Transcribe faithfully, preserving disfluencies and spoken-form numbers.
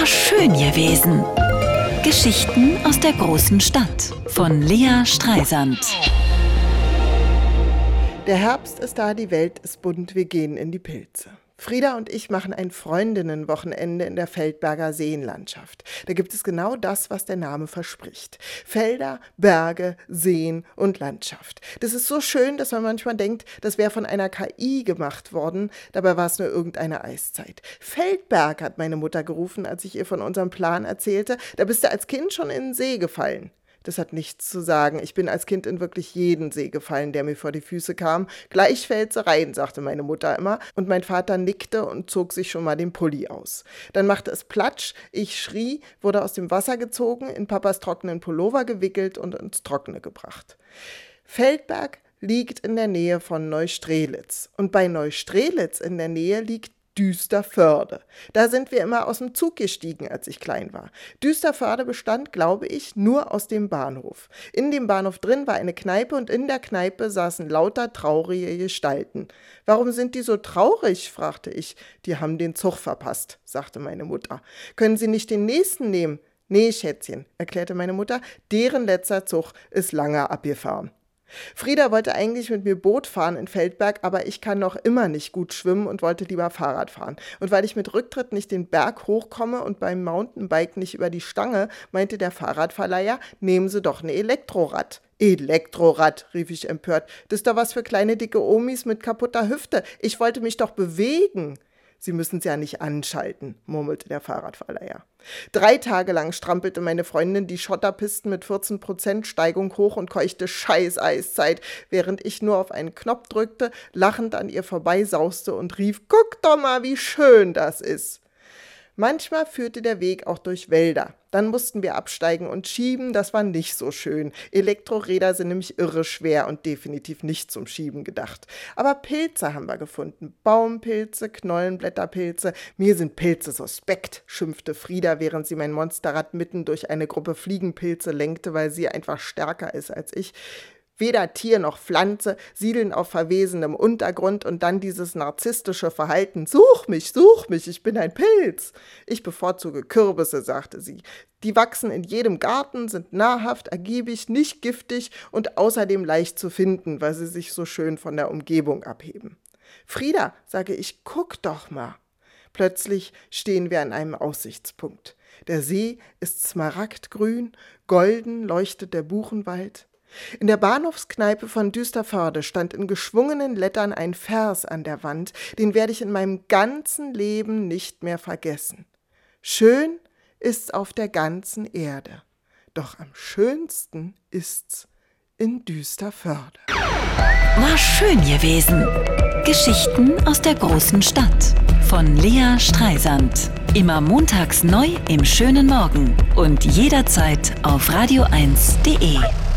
War schön gewesen. Geschichten aus der großen Stadt von Lea Streisand. Der Herbst ist da, die Welt ist bunt, wir gehen in die Pilze. Frieda und ich machen ein Freundinnenwochenende in der Feldberger Seenlandschaft. Da gibt es genau das, was der Name verspricht. Felder, Berge, Seen und Landschaft. Das ist so schön, dass man manchmal denkt, das wäre von einer K I gemacht worden. Dabei war es nur irgendeine Eiszeit. Feldberg, hat meine Mutter gerufen, als ich ihr von unserem Plan erzählte. Da bist du als Kind schon in den See gefallen. Das hat nichts zu sagen. Ich bin als Kind in wirklich jeden See gefallen, der mir vor die Füße kam. Gleich fällt sie rein, sagte meine Mutter immer. Und mein Vater nickte und zog sich schon mal den Pulli aus. Dann machte es Platsch, ich schrie, wurde aus dem Wasser gezogen, in Papas trockenen Pullover gewickelt und ins Trockene gebracht. Feldberg liegt in der Nähe von Neustrelitz. Und bei Neustrelitz in der Nähe liegt Düsterförde. Da sind wir immer aus dem Zug gestiegen, als ich klein war. Düsterförde bestand, glaube ich, nur aus dem Bahnhof. In dem Bahnhof drin war eine Kneipe und in der Kneipe saßen lauter traurige Gestalten. »Warum sind die so traurig?« fragte ich. »Die haben den Zug verpasst«, sagte meine Mutter. »Können Sie nicht den nächsten nehmen?« »Nee, Schätzchen«, erklärte meine Mutter, »deren letzter Zug ist lange abgefahren.« Frieda wollte eigentlich mit mir Boot fahren in Feldberg, aber ich kann noch immer nicht gut schwimmen und wollte lieber Fahrrad fahren. Und weil ich mit Rücktritt nicht den Berg hochkomme und beim Mountainbike nicht über die Stange, meinte der Fahrradverleiher, nehmen Sie doch ein Elektrorad. Elektrorad, rief ich empört. Das ist doch was für kleine dicke Omis mit kaputter Hüfte. Ich wollte mich doch bewegen. Sie müssen es ja nicht anschalten, murmelte der Fahrradverleiher. Drei Tage lang strampelte meine Freundin die Schotterpisten mit vierzehn Prozent Steigung hoch und keuchte Scheiß Eiszeit, während ich nur auf einen Knopf drückte, lachend an ihr vorbeisauste und rief, guck doch mal, wie schön das ist. Manchmal führte der Weg auch durch Wälder. Dann mussten wir absteigen und schieben, das war nicht so schön. Elektroräder sind nämlich irre schwer und definitiv nicht zum Schieben gedacht. Aber Pilze haben wir gefunden. Baumpilze, Knollenblätterpilze. Mir sind Pilze suspekt, schimpfte Frieda, während sie mein Monsterrad mitten durch eine Gruppe Fliegenpilze lenkte, weil sie einfach stärker ist als ich. Weder Tier noch Pflanze siedeln auf verwesenem Untergrund und dann dieses narzisstische Verhalten. Such mich, such mich, ich bin ein Pilz. Ich bevorzuge Kürbisse, sagte sie. Die wachsen in jedem Garten, sind nahrhaft, ergiebig, nicht giftig und außerdem leicht zu finden, weil sie sich so schön von der Umgebung abheben. Frieda, sage ich, guck doch mal. Plötzlich stehen wir an einem Aussichtspunkt. Der See ist smaragdgrün, golden leuchtet der Buchenwald. In der Bahnhofskneipe von Düsterförde stand in geschwungenen Lettern ein Vers an der Wand, den werde ich in meinem ganzen Leben nicht mehr vergessen. Schön ist's auf der ganzen Erde, doch am schönsten ist's in Düsterförde. War schön gewesen. Geschichten aus der großen Stadt von Lea Streisand. Immer montags neu im schönen Morgen und jederzeit auf radio eins punkt de.